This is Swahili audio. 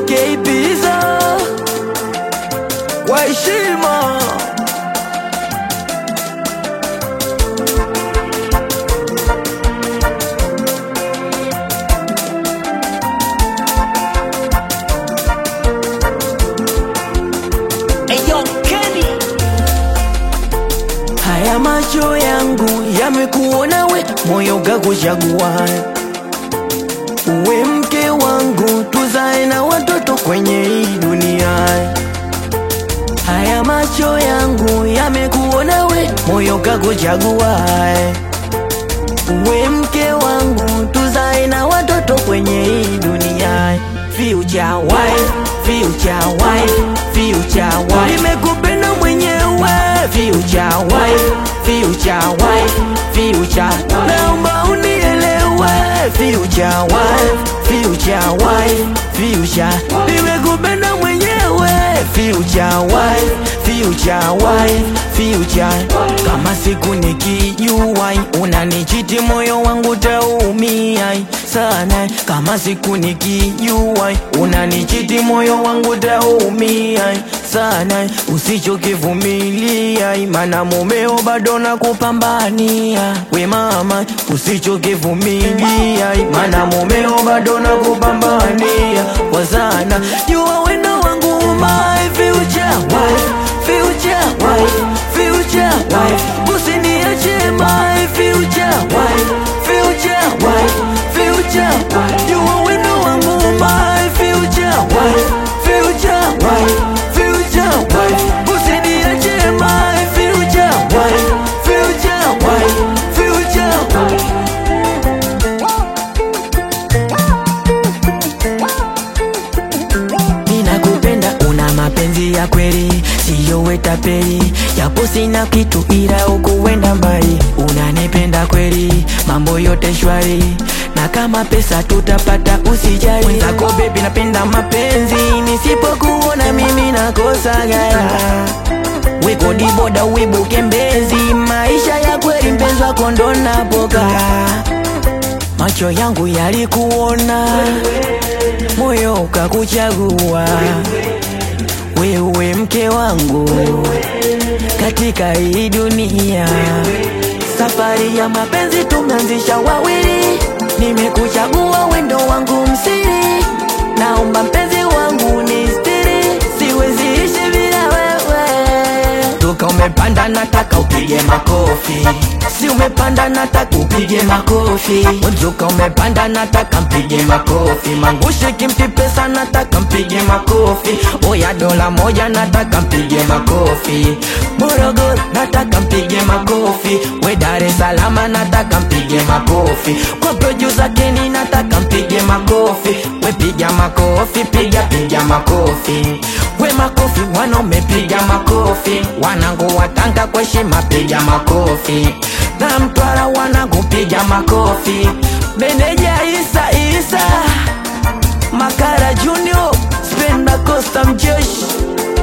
K-Pizza kwa heshima. Eyo Kenny, Haya macho yangu yamekuona we, moyo ukakuchagua uwe mke wangu, tuzae na watoto kwenye hii dunia. Haya macho yangu yamekuona we, moyo ukakuchagua uwe mke wangu, tuzae na watoto kwenye hii dunia. Future wife, future wife, future wife, nimekupenda mwenyewe. Future wife, future wife, future, naomba unielewe. Future wife, future wife, future, nimekupenda mwenyewe. Future wife, future wife, future, kama siku nikijua unanichiti moyo wangu taumia sana. Kama siku nikijua unanichiti moyo wangu taumia sana. Usichokivumilia maana mumeo bado nakupambania. We mama, usichokivumilia maana mumeo bado nakupambania kwa sana. Jua wendo wangu my future wife, future wife, future wife, usiniache my future wife, future wife, future wife. Jua wendo wangu my future wife, future wife, future wife, usiniache my future wife, future wife, future wife. Ninakupenda, una mapenzi ya kweli, siyo wetapeli, japo sina kitu ila ukuenda mbali. Unanipenda kweli, mambo yote shwari, na kama pesa tutapata usijali. Mwenzako baby napenda mapenzi, nisipokuona mimi nakosa gaya. Weko diboda wibuke mbezi, maisha ya kweli mpenzi wako ndo napoka. Macho yangu yalikuona, moyo ukakuchagua wewe mke wangu katika hii dunia. Safari ya mapenzi tumeanzisha wawili, nimekuchagua wendo wangu msiri. Naomba mpenzi wangu nistiri, siwezi ishi bila wewe. Toka umepanda nataka upige makofi, si umepanda nataka upige makofi. Toka umepanda nataka mpige makofi, Mangushi kimpi pesa nataka mpige makofi. Oya dola moja nataka mpige makofi, Morogoro nataka mpige makofi, we Dar es Salaam nataka mpige makofi, kwa producer Kenny nataka mpige makofi. We piga makofi, piga makofi, we makofi wanaume piga makofi. Wanangu watanga kwa heshima piga makofi, na Mtwara wanangu piga makofi. Meneja Isa Makara Junior, Spenda Costa Mjeshi,